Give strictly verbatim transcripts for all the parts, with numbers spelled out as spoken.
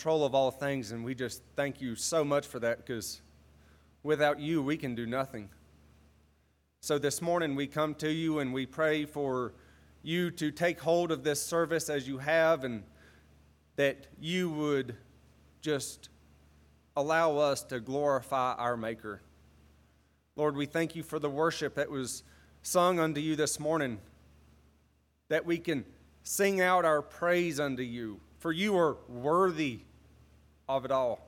control of all things, and we just thank you so much for that, because without you, we can do nothing. So this morning we come to you and we pray for you to take hold of this service as you have, and that you would just allow us to glorify our Maker. Lord, we thank you for the worship that was sung unto you this morning, that we can sing out our praise unto you, for you are worthy of it all.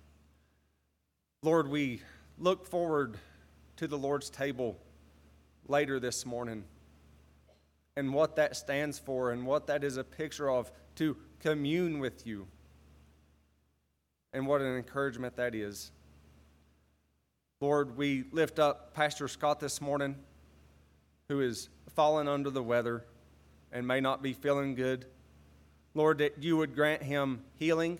Lord, we look forward to the Lord's table later this morning, and what that stands for and what that is a picture of, to commune with you, and what an encouragement that is. Lord, we lift up Pastor Scott this morning, who is fallen under the weather and may not be feeling good. Lord, that you would grant him healing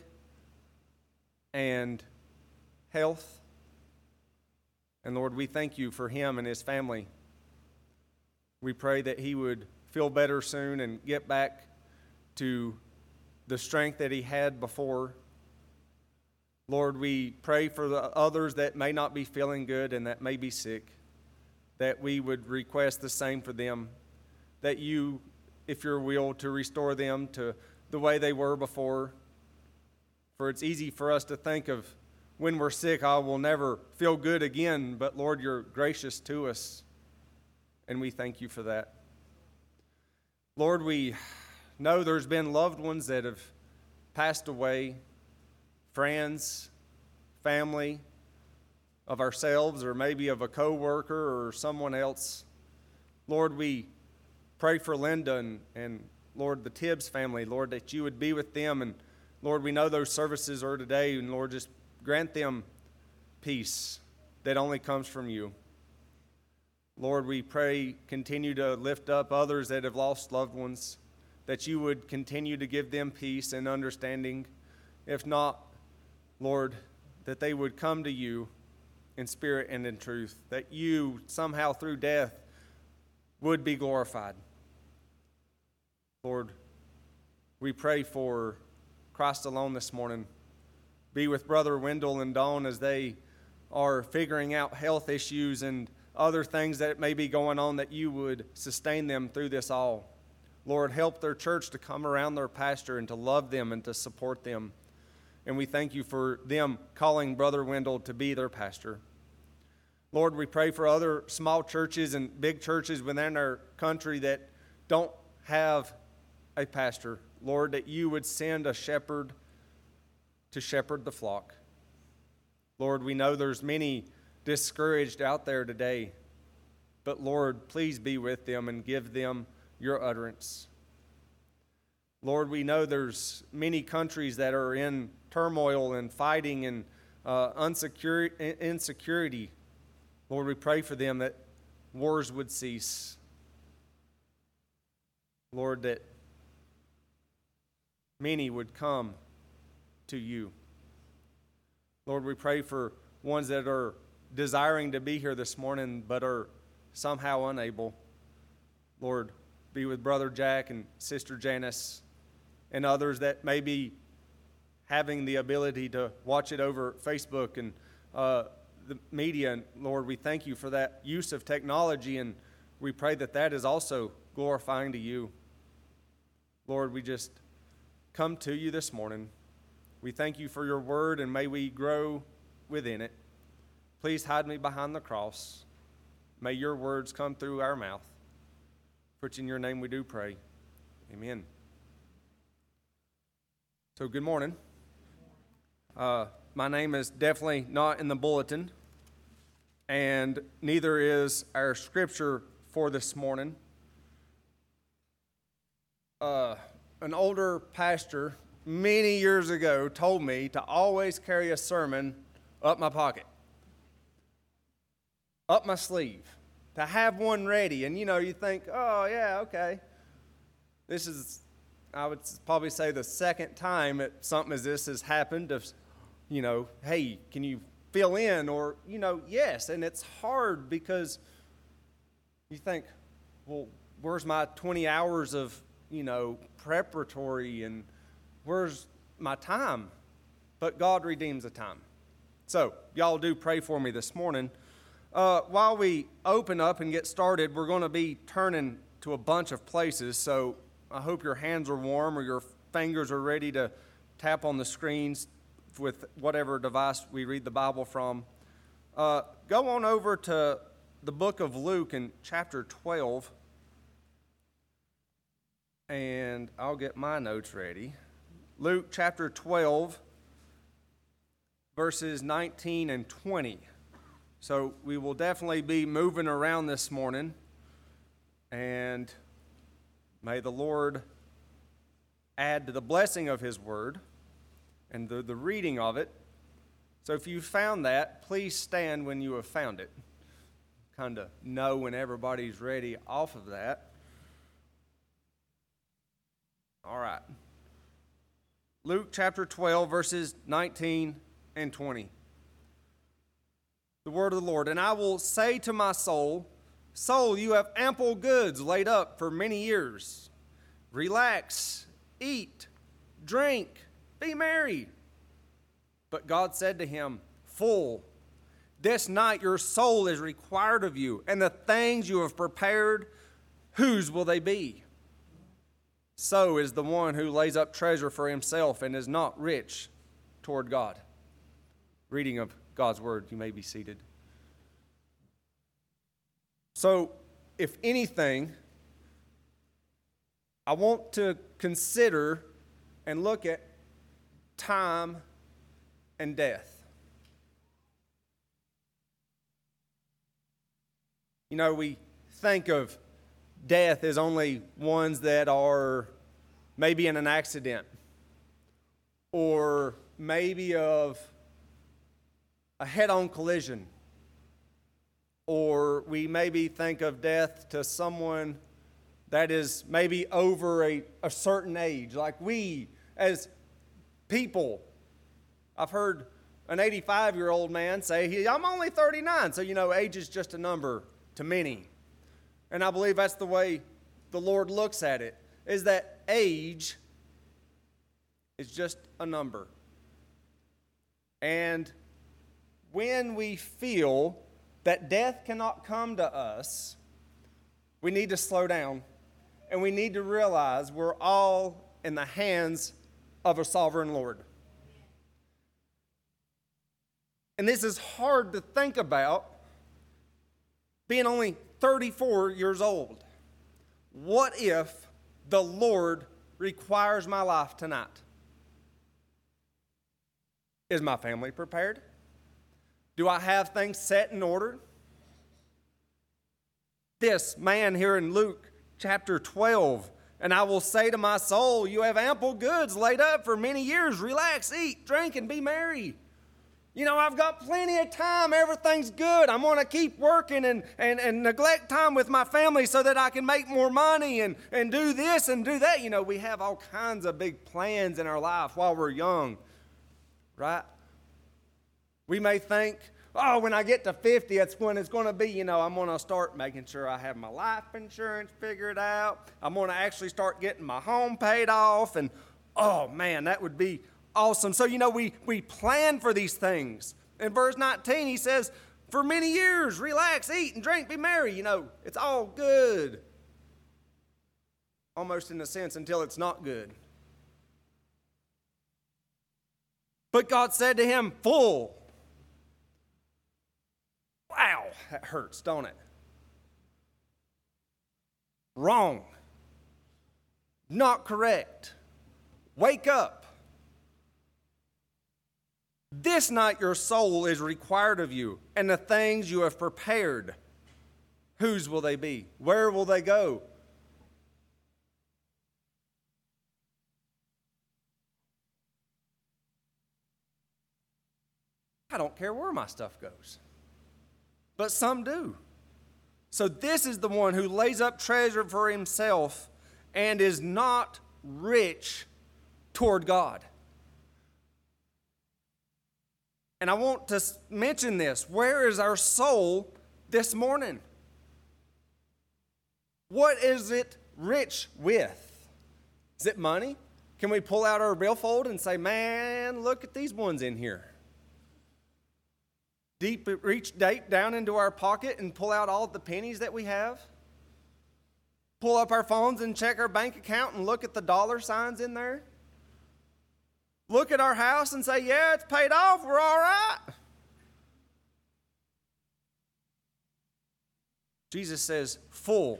and health. And Lord, we thank you for him and his family. We pray that he would feel better soon and get back to the strength that he had before. Lord, we pray for the others that may not be feeling good and that may be sick, that we would request the same for them, that you, if your will, to restore them to the way they were before. For it's easy for us to think of when we're sick, I will never feel good again, but Lord, you're gracious to us, and we thank you for that. Lord, we know there's been loved ones that have passed away, friends, family, of ourselves, or maybe of a co-worker or someone else. Lord, we pray for Linda and, and Lord, the Tibbs family, Lord, that you would be with them. And Lord, we know those services are today, and Lord, just grant them peace that only comes from you. Lord, we pray, continue to lift up others that have lost loved ones, that you would continue to give them peace and understanding. If not, Lord, that they would come to you in spirit and in truth, that you somehow through death would be glorified. Lord, we pray for Christ alone this morning. Be with Brother Wendell and Dawn as they are figuring out health issues and other things that may be going on, that you would sustain them through this all. Lord, help their church to come around their pastor and to love them and to support them. And we thank you for them calling Brother Wendell to be their pastor. Lord, we pray for other small churches and big churches within our country that don't have a pastor. Lord, that you would send a shepherd to shepherd the flock. Lord, we know there's many discouraged out there today, but Lord, please be with them and give them your utterance. Lord, we know there's many countries that are in turmoil and fighting and uh, unsecurity, insecurity. Lord, we pray for them that wars would cease. Lord, that many would come to you. Lord, we pray for ones that are desiring to be here this morning but are somehow unable. Lord, be with Brother Jack and Sister Janice and others that may be having the ability to watch it over Facebook and uh, the media. And Lord, we thank you for that use of technology, and we pray that that is also glorifying to you. Lord, we just come to you this morning. We thank you for your word, and may we grow within it. Please hide me behind the cross. May your words come through our mouth. For it's in your name we do pray. Amen. So good morning. Uh, my name is definitely not in the bulletin, and neither is our scripture for this morning. Uh, an older pastor many years ago told me to always carry a sermon up my pocket, up my sleeve, to have one ready. And you know, you think, oh yeah, okay. This is, I would probably say, the second time that something as this has happened. Of, you know, hey, can you fill in? Or, you know, yes. And it's hard because you think, well, where's my twenty hours of, you know, preparatory, and where's my time? but God redeems the time. So, y'all do pray for me this morning. Uh, while we open up and get started, we're going to be turning to a bunch of places, so I hope your hands are warm or your fingers are ready to tap on the screens with whatever device we read the Bible from. Uh, go on over to the book of Luke in chapter twelve, and I'll get my notes ready. Luke chapter twelve, verses nineteen and twenty. So we will definitely be moving around this morning, and may the Lord add to the blessing of His word and the, the reading of it. So if you found that, please stand when you have found it. Kind of know when everybody's ready off of that. All right. Luke chapter twelve, verses nineteen and twenty. The word of the Lord. And I will say to my soul, soul, you have ample goods laid up for many years. Relax, eat, drink, be merry. But God said to him, fool, this night your soul is required of you, and the things you have prepared, whose will they be? So is the one who lays up treasure for himself and is not rich toward God. Reading of God's word. You may be seated. So, if anything, I want to consider and look at time and death. You know, we think of death as only ones that are maybe in an accident, or maybe of a head-on collision, or we maybe think of death to someone that is maybe over a, a certain age. Like we, as people, I've heard an eighty-five-year-old man say, I'm only thirty-nine, so you know, age is just a number to many. And I believe that's the way the Lord looks at it, is that age is just a number. And when we feel that death cannot come to us, we need to slow down, and we need to realize we're all in the hands of a sovereign Lord. And this is hard to think about, being only thirty-four years old. What if the Lord requires my life tonight? Is my family prepared? Do I have things set in order? This man here in Luke chapter twelve, and I will say to my soul, you have ample goods laid up for many years. Relax, eat, drink, and be merry. You know, I've got plenty of time. Everything's good. I'm going to keep working and, and, and neglect time with my family so that I can make more money and, and do this and do that. You know, we have all kinds of big plans in our life while we're young, right? We may think, oh, when I get to fifty, that's when it's going to be, you know, I'm going to start making sure I have my life insurance figured out. I'm going to actually start getting my home paid off. And, oh, man, that would be awesome. So, you know, we, we plan for these things. In verse nineteen, he says, for many years, relax, eat, and drink, be merry. You know, it's all good. Almost in a sense until it's not good. But God said to him, fool. Wow, that hurts, don't it? Wrong. Not correct. Wake up. This night your soul is required of you, and the things you have prepared, whose will they be? Where will they go? I don't care where my stuff goes. But some do. So this is the one who lays up treasure for himself and is not rich toward God. And I want to mention this. Where is our soul this morning? What is it rich with? Is it money? Can we pull out our billfold and say, man, look at these ones in here? Deep reach deep down into our pocket and pull out all the pennies that we have? Pull up our phones and check our bank account and look at the dollar signs in there? Look at our house and say, yeah, it's paid off, we're all right. Jesus says, full.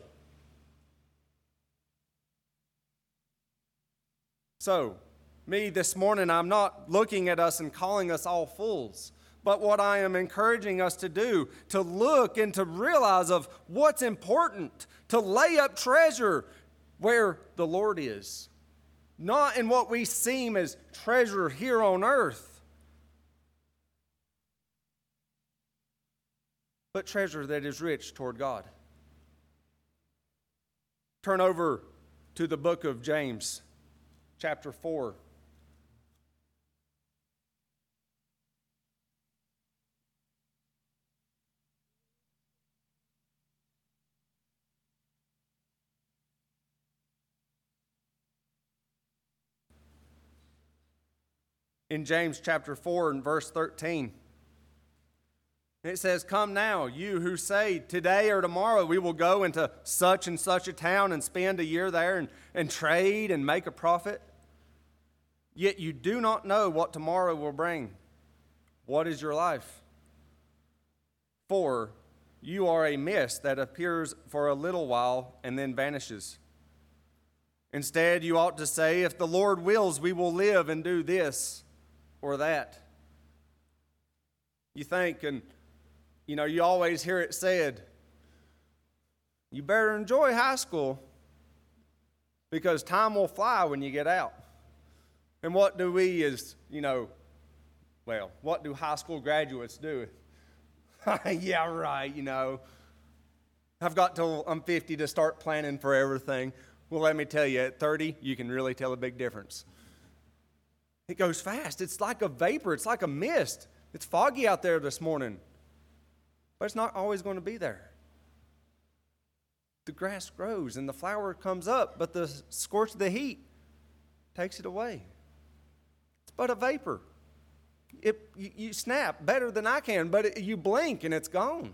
So, me this morning, I'm not looking at us and calling us all fools. But what I am encouraging us to do, to look and to realize of what's important, to lay up treasure where the Lord is. Not in what we seem as treasure here on earth, but treasure that is rich toward God. Turn over to the book of James, chapter four. In James chapter four and verse thirteen, it says, come now, you who say today or tomorrow we will go into such and such a town and spend a year there and, and trade and make a profit. Yet you do not know what tomorrow will bring. What is your life? For you are a mist that appears for a little while and then vanishes. Instead, you ought to say, if the Lord wills, we will live and do this or that. You think, and you know, you always hear it said, you better enjoy high school because time will fly when you get out. And what do we as, you know, well, what do high school graduates do? Yeah, right, you know. I've got till I'm fifty to start planning for everything. Well, let me tell you, at thirty, you can really tell a big difference. It goes fast. It's like a vapor. It's like a mist. It's foggy out there this morning. But it's not always going to be there. The grass grows and the flower comes up, but the scorch of the heat takes it away. It's but a vapor. It, you, you snap better than I can, but it, you blink and it's gone.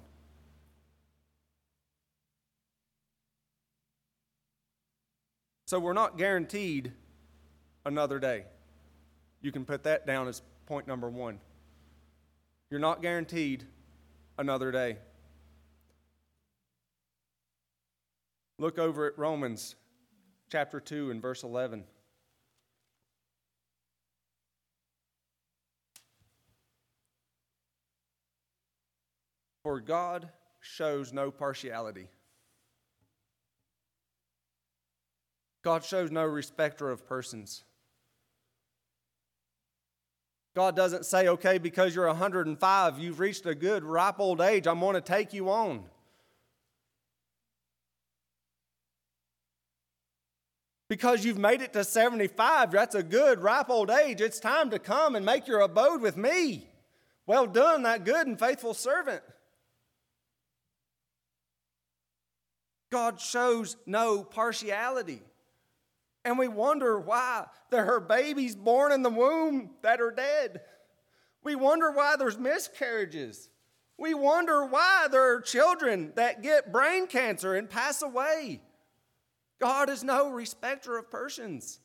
So we're not guaranteed another day. You can put that down as point number one. You're not guaranteed another day. Look over at Romans chapter two and verse eleven. For God shows no partiality. God shows no respecter of persons. God doesn't say, okay, because you're one hundred five, you've reached a good, ripe old age, I'm going to take you on. Because you've made it to seventy-five, that's a good, ripe old age. It's time to come and make your abode with me. Well done, that good and faithful servant. God shows no partiality. And we wonder why there are babies born in the womb that are dead. We wonder why there's miscarriages. We wonder why there are children that get brain cancer and pass away. God is no respecter of persons.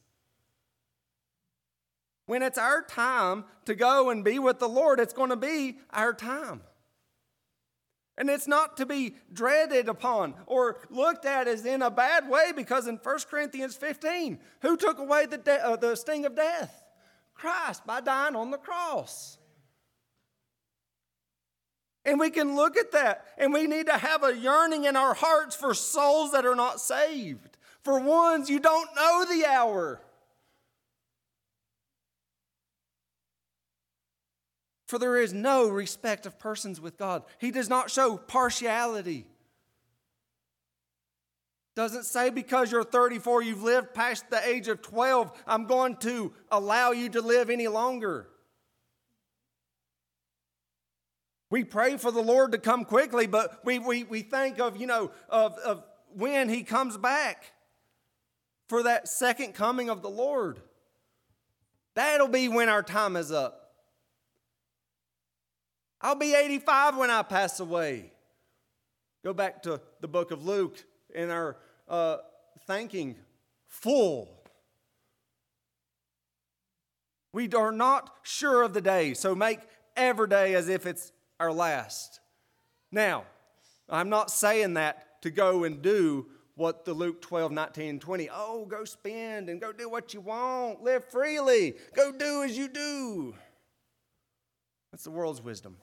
When it's our time to go and be with the Lord, it's going to be our time. And it's not to be dreaded upon or looked at as in a bad way, because in First Corinthians fifteen, who took away the, de- uh, the sting of death? Christ, by dying on the cross. And we can look at that, and we need to have a yearning in our hearts for souls that are not saved. For ones you don't know the hour. For there is no respect of persons with God. He does not show partiality. Doesn't say because you're thirty-four, you've lived past the age of twelve, I'm going to allow you to live any longer. We pray for the Lord to come quickly, but we, we, we think of, you know, of, of when He comes back for that second coming of the Lord. That'll be when our time is up. I'll be eighty-five when I pass away. Go back to the book of Luke in our uh, thanking full. We are not sure of the day, so make every day as if it's our last. Now, I'm not saying that to go and do what the Luke twelve, nineteen, and twenty. Oh, go spend and go do what you want. Live freely. Go do as you do. That's the world's wisdom.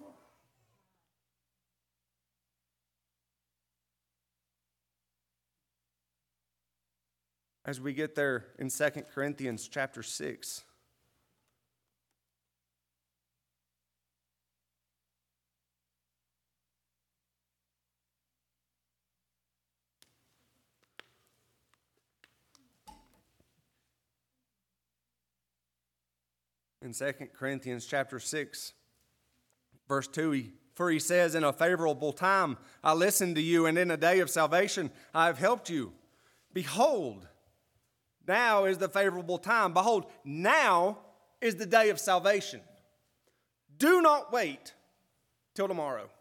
As we get there in Second Corinthians chapter six, in Second Corinthians chapter six, verse two, he, for he says, in a favorable time I listened to you, and in a day of salvation I have helped you. Behold, now is the favorable time. Behold, now is the day of salvation. Do not wait till tomorrow.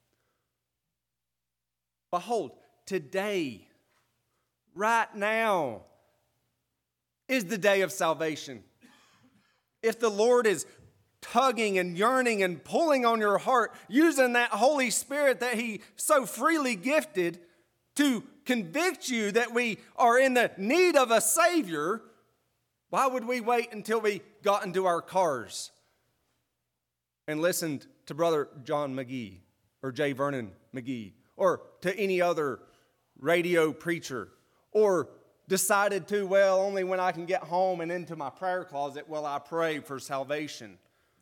Behold, today, right now, is the day of salvation. If the Lord is tugging and yearning and pulling on your heart, using that Holy Spirit that He so freely gifted to convict you that we are in the need of a Savior, why would we wait until we got into our cars and listened to Brother John McGee or J. Vernon McGee or to any other radio preacher, or decided to, well, only when I can get home and into my prayer closet will I pray for salvation?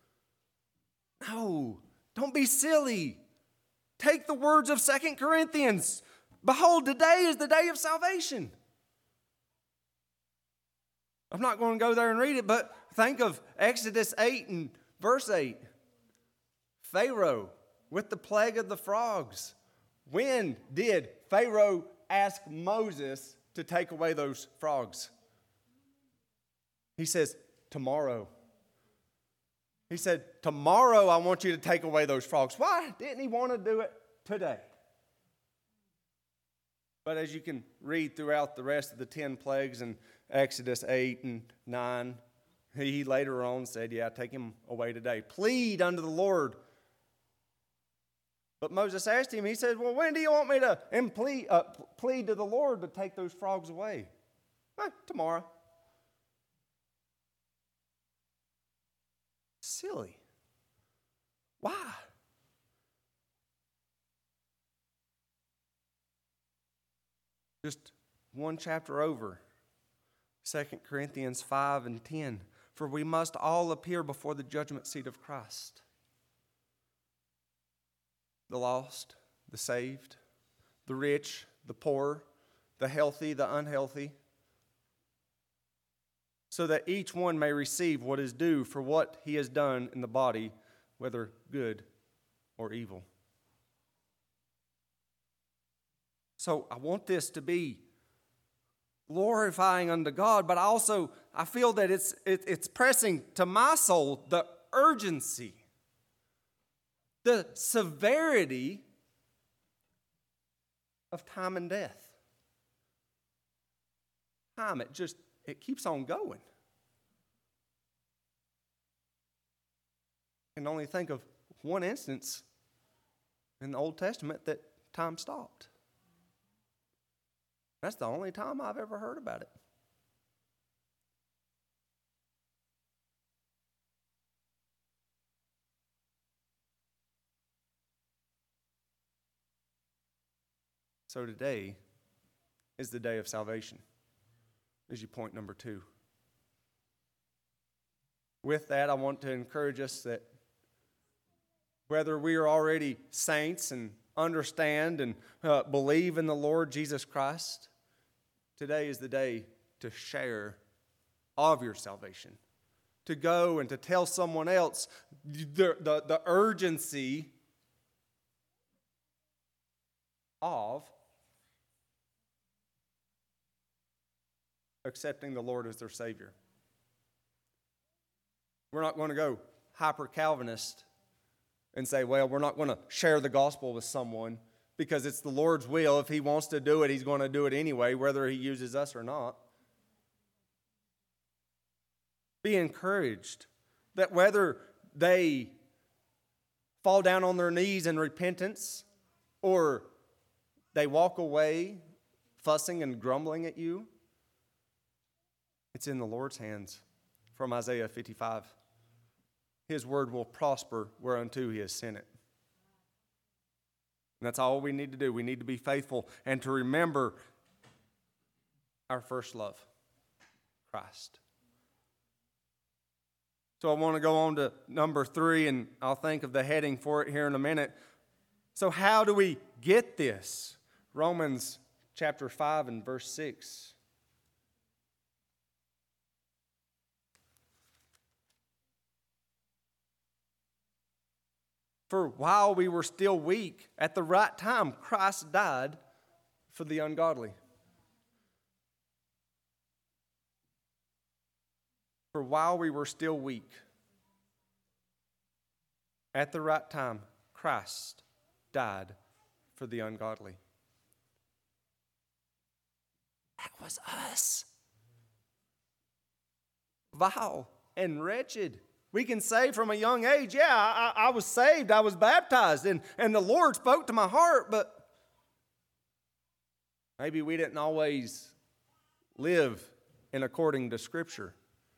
No, don't be silly. Take the words of Second Corinthians. Behold, today is the day of salvation. I'm not going to go there and read it, but think of Exodus eight and verse eight. Pharaoh with the plague of the frogs. When did Pharaoh ask Moses to take away those frogs? He says, tomorrow. He said, tomorrow I want you to take away those frogs. Why didn't he want to do it today? But as you can read throughout the rest of the ten plagues in Exodus eight and nine, he later on said, yeah, take him away today. Plead unto the Lord. But Moses asked him, he said, well, when do you want me to and plead, uh, plead to the Lord to take those frogs away? Eh, tomorrow. Silly. Why? Just one chapter over, Second Corinthians five and ten. For we must all appear before the judgment seat of Christ. The lost, the saved, the rich, the poor, the healthy, the unhealthy, so that each one may receive what is due for what he has done in the body, whether good or evil. So I want this to be glorifying unto God, but also I feel that it's it, it's pressing to my soul the urgency, the severity of time and death. Time, it just, it keeps on going. I can only think of one instance in the Old Testament that time stopped. That's the only time I've ever heard about it. So today is the day of salvation, is your point number two. With that, I want to encourage us that whether we are already saints and understand and uh, believe in the Lord Jesus Christ, today is the day to share of your salvation, to go and to tell someone else the, the, the urgency of accepting the Lord as their Savior. We're not going to go hyper-Calvinist and say, well, we're not going to share the gospel with someone because it's the Lord's will. If he wants to do it, he's going to do it anyway, whether he uses us or not. Be encouraged that whether they fall down on their knees in repentance or they walk away fussing and grumbling at you, it's in the Lord's hands. From Isaiah fifty-five. His word will prosper whereunto he has sent it. And that's all we need to do. We need to be faithful and to remember our first love, Christ. So I want to go on to number three, and I'll think of the heading for it here in a minute. So how do we get this? Romans chapter five and verse six. For while we were still weak, at the right time, Christ died for the ungodly. For while we were still weak, at the right time, Christ died for the ungodly. That was us. Vile and wretched. We can say from a young age, yeah, I, I was saved, I was baptized, and, and the Lord spoke to my heart, but maybe we didn't always live in according to Scripture.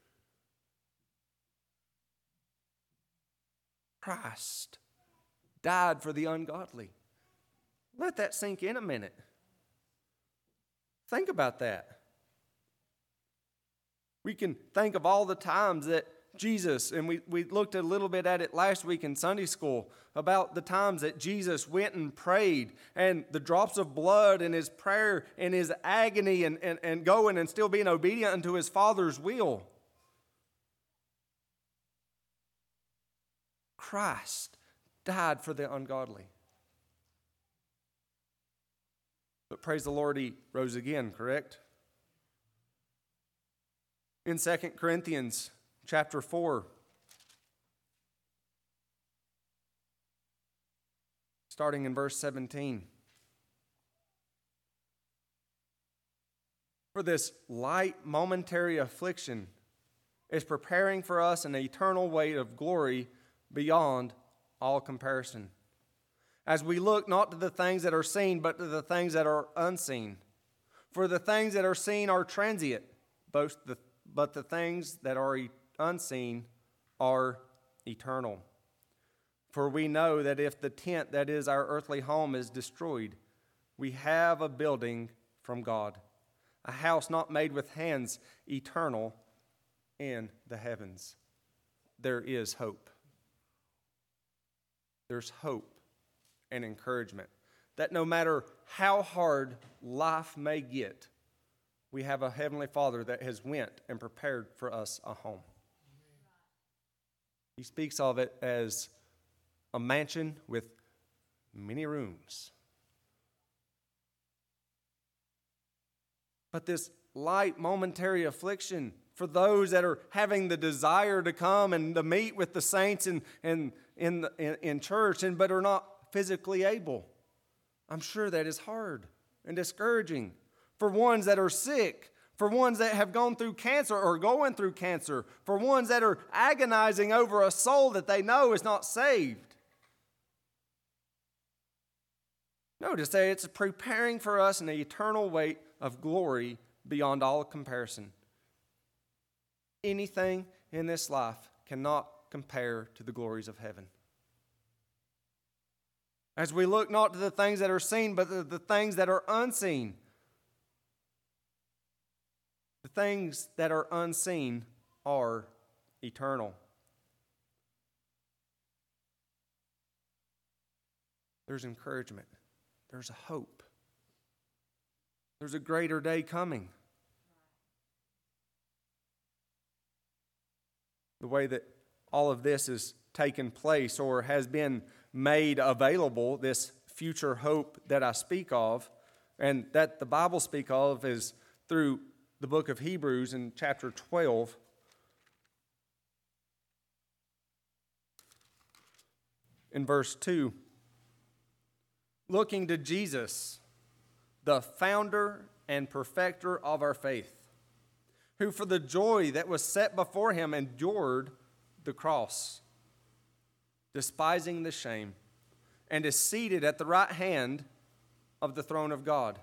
Christ died for the ungodly. Let that sink in a minute. Think about that. We can think of all the times that Jesus, and we, we looked a little bit at it last week in Sunday school, about the times that Jesus went and prayed, and the drops of blood in his prayer and his agony and, and, and going and still being obedient unto his Father's will. Christ died for the ungodly. But praise the Lord, he rose again, correct? In Second Corinthians chapter four, starting in verse seventeen. For this light momentary affliction is preparing for us an eternal weight of glory beyond all comparison, as we look not to the things that are seen, but to the things that are unseen. For the things that are seen are transient, both the, but the things that are unseen are eternal. For we know that if the tent that is our earthly home is destroyed, we have a building from God, a house not made with hands, eternal in the heavens. There is hope. There's hope and encouragement that no matter how hard life may get, we have a Heavenly Father that has went and prepared for us a home. He speaks of it as a mansion with many rooms. But this light momentary affliction for those that are having the desire to come and to meet with the saints in, in, in, the, in, in church and but are not physically able, I'm sure that is hard and discouraging. For ones that are sick, for ones that have gone through cancer or going through cancer, for ones that are agonizing over a soul that they know is not saved. Notice that it's preparing for us an eternal weight of glory beyond all comparison. Anything in this life cannot compare to the glories of heaven. As we look not to the things that are seen, but to the things that are unseen. The things that are unseen are eternal. There's encouragement. There's a hope. There's a greater day coming. The way that all of this has taken place or has been made available, this future hope that I speak of, and that the Bible speaks of, is through the book of Hebrews in chapter twelve. in verse two. Looking to Jesus, the founder and perfecter of our faith, who for the joy that was set before him endured the cross, despising the shame, and is seated at the right hand of the throne of God.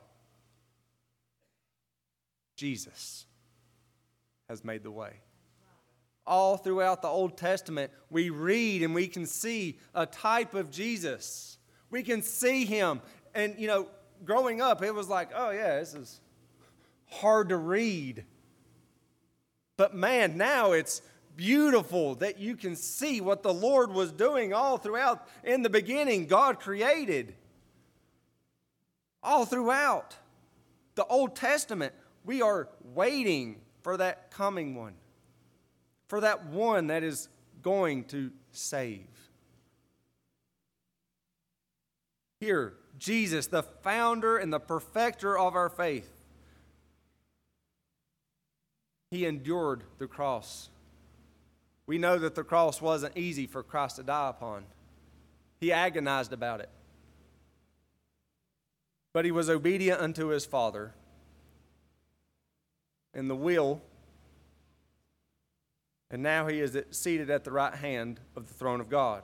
Jesus has made the way. All throughout the Old Testament, we read and we can see a type of Jesus. We can see him. And, you know, growing up, it was like, oh, yeah, this is hard to read. But, man, now it's beautiful that you can see what the Lord was doing all throughout. In the beginning, God created. All throughout the Old Testament, we are waiting for that coming one, for that one that is going to save. Here, Jesus, the founder and the perfecter of our faith, he endured the cross. We know that the cross wasn't easy for Christ to die upon. He agonized about it. But he was obedient unto his Father. In the will, and now he is seated at the right hand of the throne of God.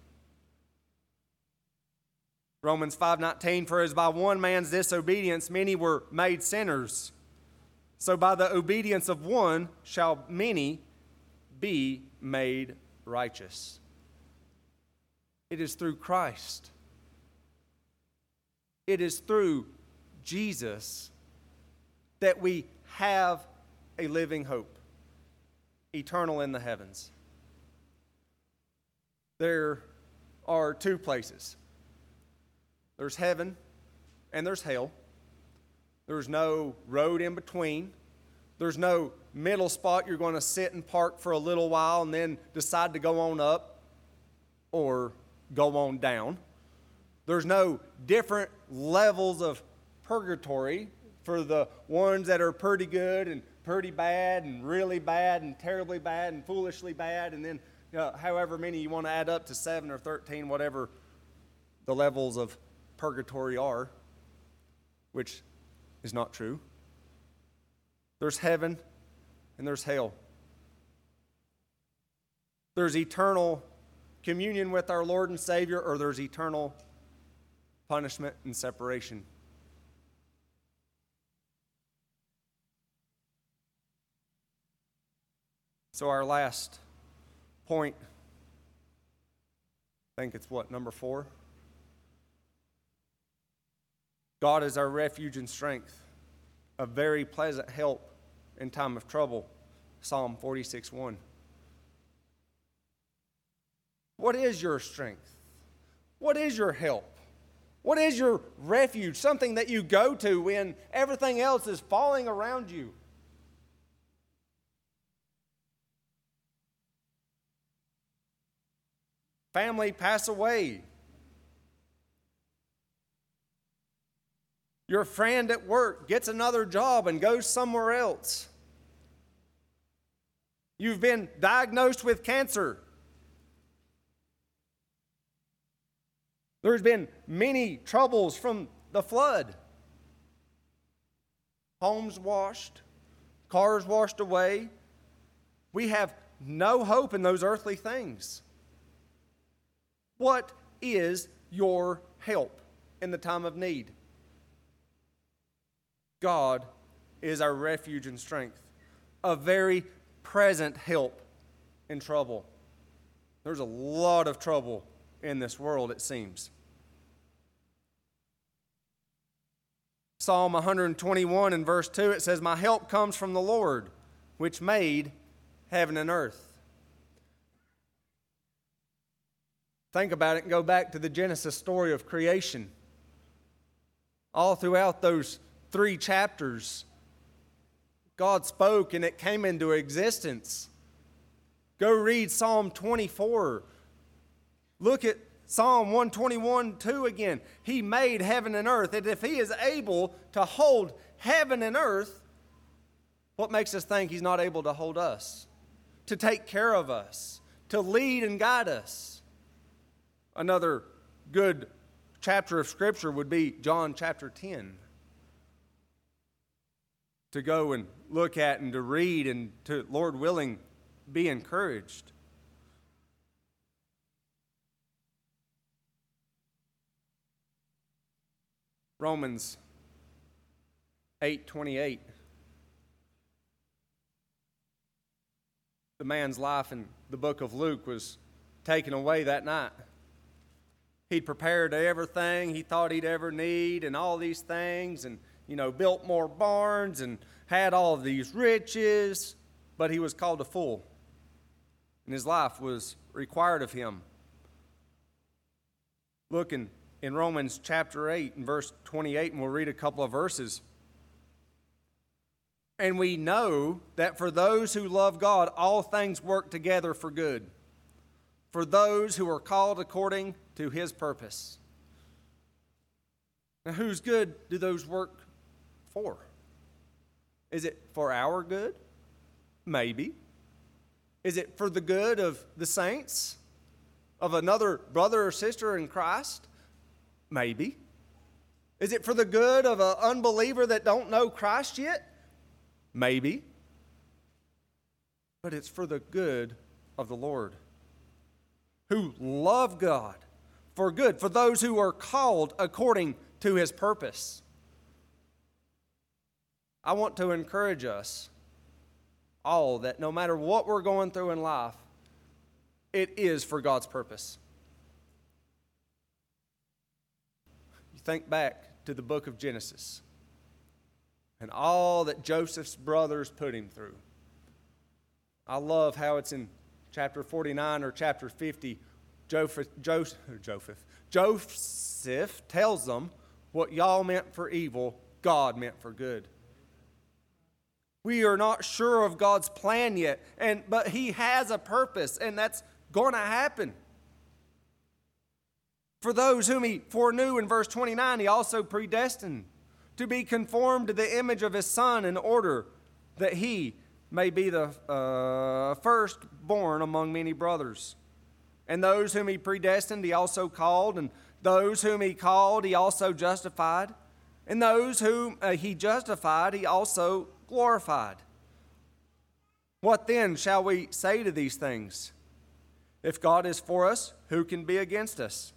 Romans five nineteen, for as by one man's disobedience many were made sinners, so by the obedience of one shall many be made righteous. It is through Christ. It is through Jesus that we have a living hope, eternal in the heavens. There are two places. There's heaven and there's hell. There's no road in between. There's no middle spot you're going to sit and park for a little while and then decide to go on up or go on down. There's no different levels of purgatory for the ones that are pretty good and pretty bad and really bad and terribly bad and foolishly bad, and then you know, however many you want to add up to seven or thirteen, whatever the levels of purgatory are, which is not true. There's heaven and there's hell. There's eternal communion with our Lord and Savior, or there's eternal punishment and separation. So our last point, I think it's what, number four? God is our refuge and strength, a very pleasant help in time of trouble. Psalm forty-six one. What is your strength? What is your help? What is your refuge? Something that you go to when everything else is falling around you. Family pass away. Your friend at work gets another job and goes somewhere else. You've been diagnosed with cancer. There's been many troubles from the flood. Homes washed, cars washed away. We have no hope in those earthly things. What is your help in the time of need? God is our refuge and strength, a very present help in trouble. There's a lot of trouble in this world, it seems. Psalm one twenty-one and verse two, it says, "My help comes from the Lord, which made heaven and earth." Think about it and go back to the Genesis story of creation. All throughout those three chapters, God spoke and it came into existence. Go read Psalm twenty-four. Look at Psalm one twenty-one two again. He made heaven and earth. And if he is able to hold heaven and earth, what makes us think he's not able to hold us, to take care of us, to lead and guide us? Another good chapter of Scripture would be John chapter ten. To go and look at and to read and to, Lord willing, be encouraged. Romans eight twenty-eight. The man's life in the book of Luke was taken away that night. He'd prepared everything he thought he'd ever need and all these things, and you know, built more barns and had all of these riches, but he was called a fool. And his life was required of him. Look in, in Romans chapter eight and verse twenty-eight, and we'll read a couple of verses. And we know that for those who love God, all things work together for good, for those who are called according to his purpose. Now, whose good do those work for? Is it for our good? Maybe. Is it for the good of the saints? Of another brother or sister in Christ? Maybe. Is it for the good of an unbeliever that don't know Christ yet? Maybe. But it's for the good of the Lord, who love God for good, for those who are called according to his purpose. I want to encourage us all that no matter what we're going through in life, it is for God's purpose. You think back to the book of Genesis and all that Joseph's brothers put him through. I love how it's in chapter forty-nine or chapter fifty. Joseph, Joseph, Joseph, Joseph tells them what y'all meant for evil, God meant for good. We are not sure of God's plan yet, and but he has a purpose, and that's going to happen. For those whom he foreknew, in verse twenty-nine, he also predestined to be conformed to the image of his Son, in order that he may be the uh, firstborn among many brothers. And those whom he predestined, he also called, and those whom he called, he also justified, and those whom uh, he justified, he also glorified. What then shall we say to these things? If God is for us, who can be against us?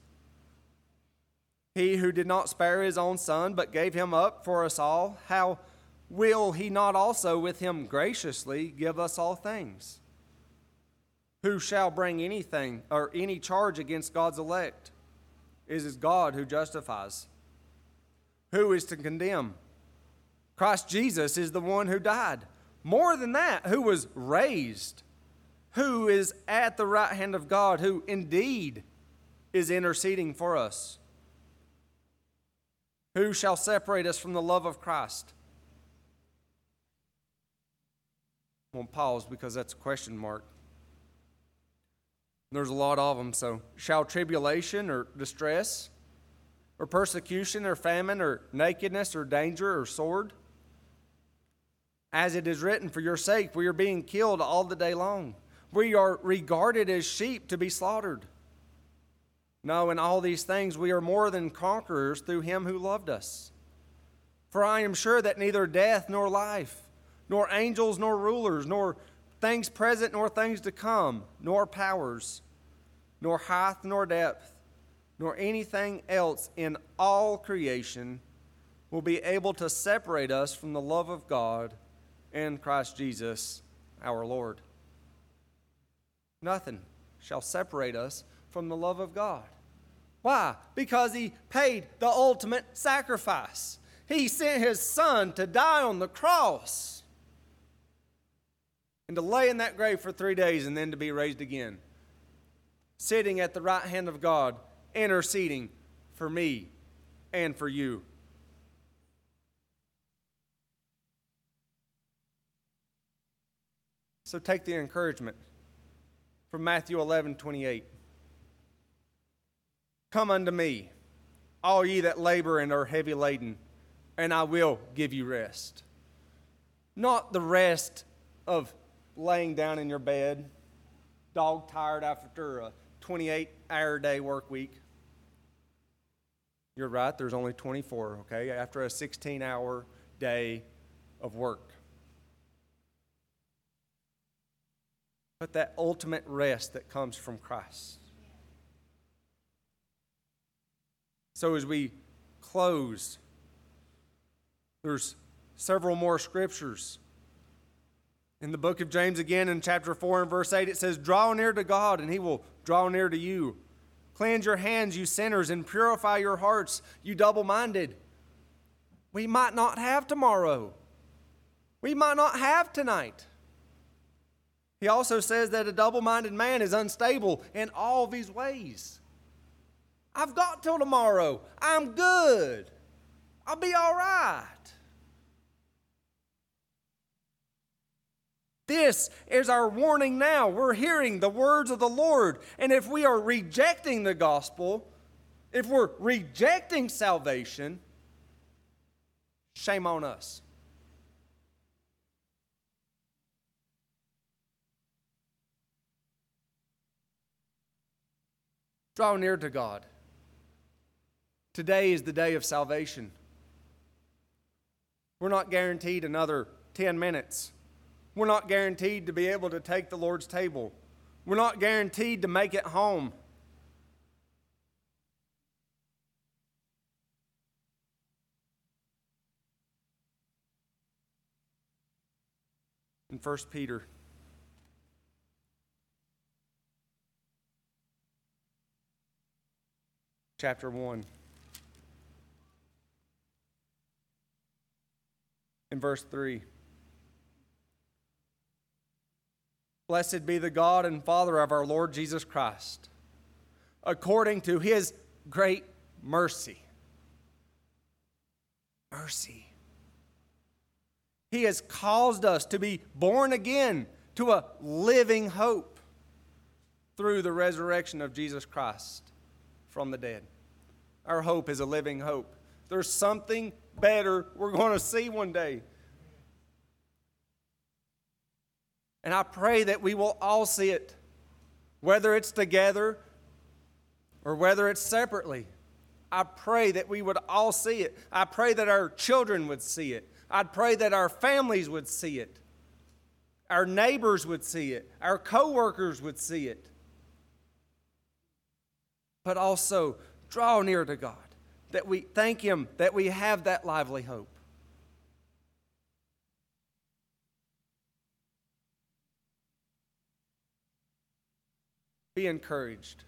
He who did not spare his own Son, but gave him up for us all, how will he not also with him graciously give us all things? Who shall bring anything or any charge against God's elect? It is God who justifies. Who is to condemn? Christ Jesus is the one who died. More than that, who was raised, who is at the right hand of God, who indeed is interceding for us. Who shall separate us from the love of Christ? I won't pause because that's a question mark. There's a lot of them. So, shall tribulation or distress or persecution or famine or nakedness or danger or sword? As it is written, for your sake we are being killed all the day long. We are regarded as sheep to be slaughtered. No, in all these things we are more than conquerors through him who loved us. For I am sure that neither death nor life, nor angels nor rulers, nor things present nor things to come, nor powers, nor height nor depth, nor anything else in all creation will be able to separate us from the love of God in Christ Jesus our Lord. Nothing shall separate us from the love of God. Why? Because he paid the ultimate sacrifice. He sent his Son to die on the cross and to lay in that grave for three days and then to be raised again, sitting at the right hand of God, interceding for me and for you. So take the encouragement from Matthew eleven twenty-eight. Come unto me, all ye that labor and are heavy laden, and I will give you rest. Not the rest of laying down in your bed, dog tired after a twenty-eight hour day work week. You're right, there's only twenty-four, okay, after a sixteen hour day of work. But that ultimate rest that comes from Christ. So as we close, there's several more scriptures. In the book of James again, in chapter four and verse eight, it says, "Draw near to God, and he will draw near to you. Cleanse your hands, you sinners, and purify your hearts, you double-minded." We might not have tomorrow. We might not have tonight. He also says that a double-minded man is unstable in all of his ways. I've got till tomorrow. I'm good. I'll be all right. This is our warning now. We're hearing the words of the Lord. And if we are rejecting the gospel, if we're rejecting salvation, shame on us. Draw near to God. Today is the day of salvation. We're not guaranteed another ten minutes. We're not guaranteed to be able to take the Lord's table. We're not guaranteed to make it home. In First Peter chapter one, in verse three. "Blessed be the God and Father of our Lord Jesus Christ, according to his great mercy." Mercy. "He has caused us to be born again to a living hope through the resurrection of Jesus Christ from the dead." Our hope is a living hope. There's something better we're going to see one day. And I pray that we will all see it, whether it's together or whether it's separately. I pray that we would all see it. I pray that our children would see it. I'd pray that our families would see it. Our neighbors would see it. Our co-workers would see it. But also, draw near to God, that we thank him that we have that lively hope. Be encouraged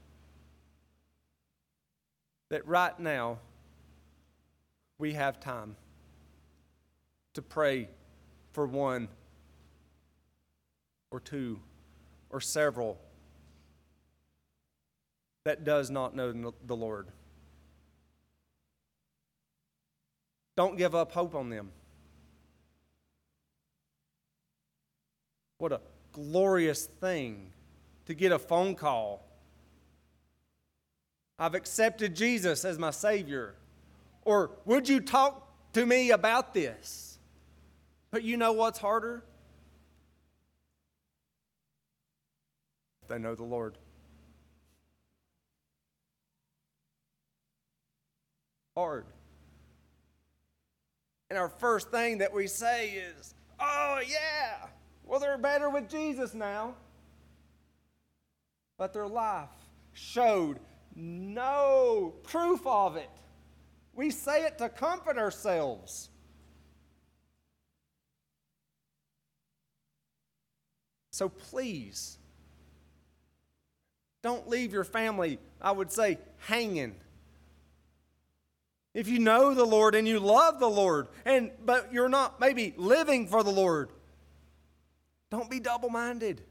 that right now we have time to pray for one or two or several that does not know the Lord. Don't give up hope on them. What a glorious thing to get a phone call. "I've accepted Jesus as my Savior." Or, "Would you talk to me about this?" But you know what's harder? They know the Lord. Hard. And our first thing that we say is, "Oh yeah, well they're better with Jesus now." But their life showed no proof of it. We say it to comfort ourselves. So please, don't leave your family, I would say, hanging. If you know the Lord and you love the Lord, and but you're not maybe living for the Lord, don't be double-minded.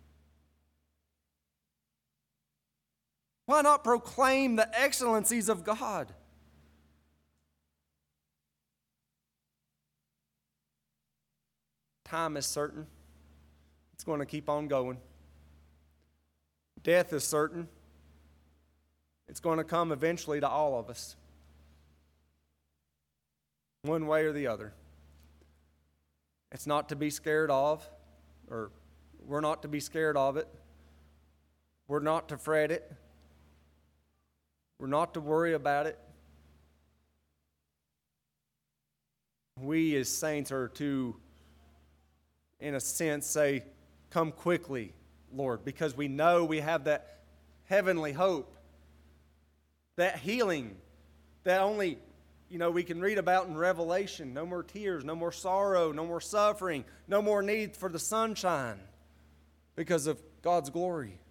Why not proclaim the excellencies of God? Time is certain. It's going to keep on going. Death is certain. It's going to come eventually to all of us, one way or the other. It's not to be scared of, or we're not to be scared of it. We're not to fret it. We're not to worry about it. We as saints are to, in a sense, say, come quickly, Lord, because we know we have that heavenly hope, that healing that only, you know, we can read about in Revelation. No more tears, no more sorrow, no more suffering, no more need for the sunshine because of God's glory.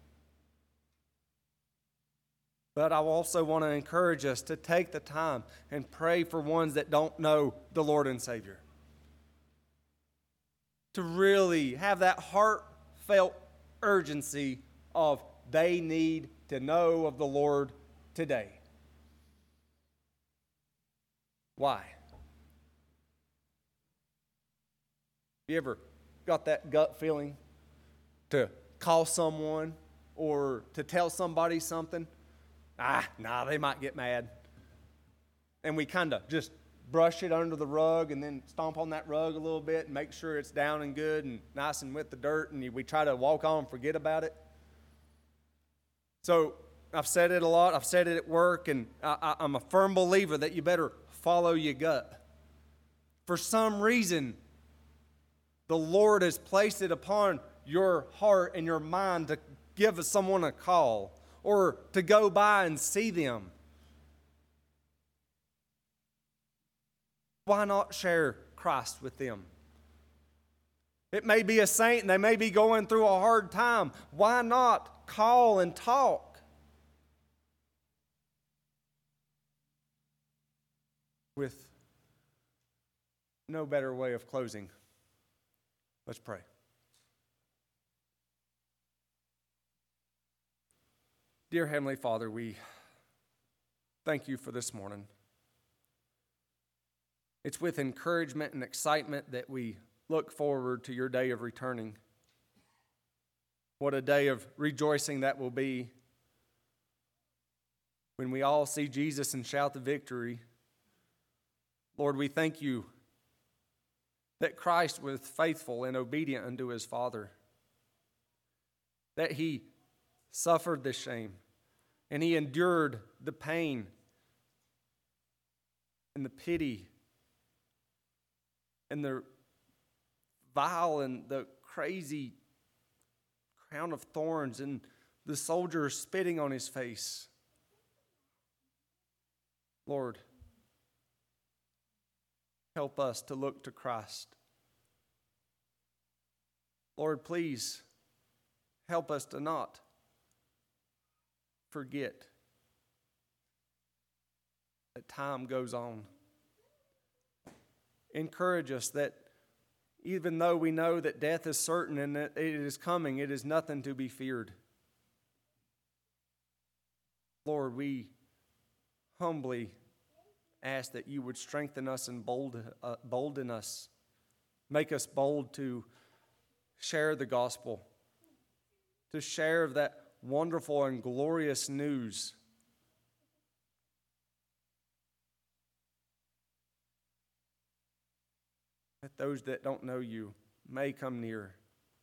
But I also want to encourage us to take the time and pray for ones that don't know the Lord and Savior. To really have that heartfelt urgency of they need to know of the Lord today. Why? You ever got that gut feeling to call someone or to tell somebody something? Ah, nah, they might get mad. And we kind of just brush it under the rug and then stomp on that rug a little bit and make sure it's down and good and nice and with the dirt, and we try to walk on and forget about it. So I've said it a lot. I've said it at work, and I, I, I'm a firm believer that you better follow your gut. For some reason, the Lord has placed it upon your heart and your mind to give someone a call or to go by and see them. Why not share Christ with them? It may be a saint and they may be going through a hard time. Why not call and talk? With no better way of closing, let's pray. Dear Heavenly Father, we thank you for this morning. It's with encouragement and excitement that we look forward to your day of returning. What a day of rejoicing that will be when we all see Jesus and shout the victory. Lord, we thank you that Christ was faithful and obedient unto his Father, that he suffered the shame, and he endured the pain and the pity and the vile and the crazy crown of thorns and the soldiers spitting on his face. Lord, help us to look to Christ. Lord, please help us to not forget that time goes on. Encourage us that even though we know that death is certain and that it is coming, it is nothing to be feared. Lord, we humbly ask that you would strengthen us and bold, uh, bolden us. Make us bold to share the gospel, to share that wonderful and glorious news. That those that don't know you may come near.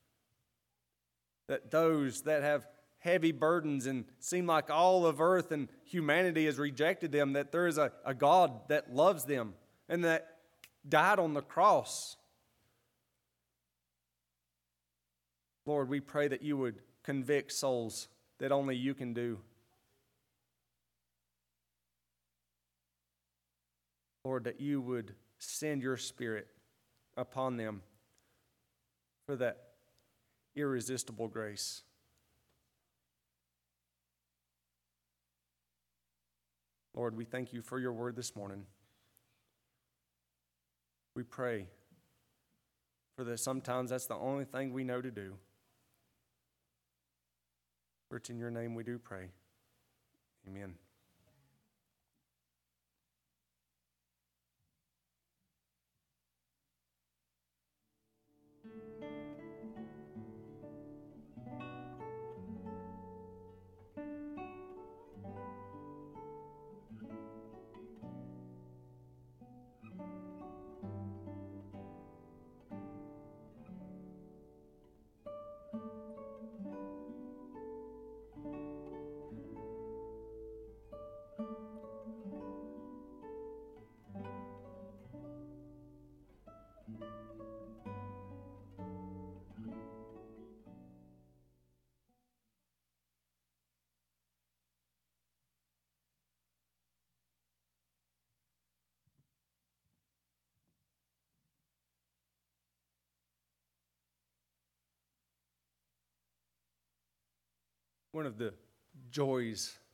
That those that have heavy burdens and seem like all of earth and humanity has rejected them, that there is a, a God that loves them and that died on the cross. Lord, we pray that you would convict souls that only you can do. Lord, that you would send your Spirit upon them for that irresistible grace. Lord, we thank you for your word this morning. We pray for that sometimes that's the only thing we know to do. For it's in your name we do pray. Amen. One of the joys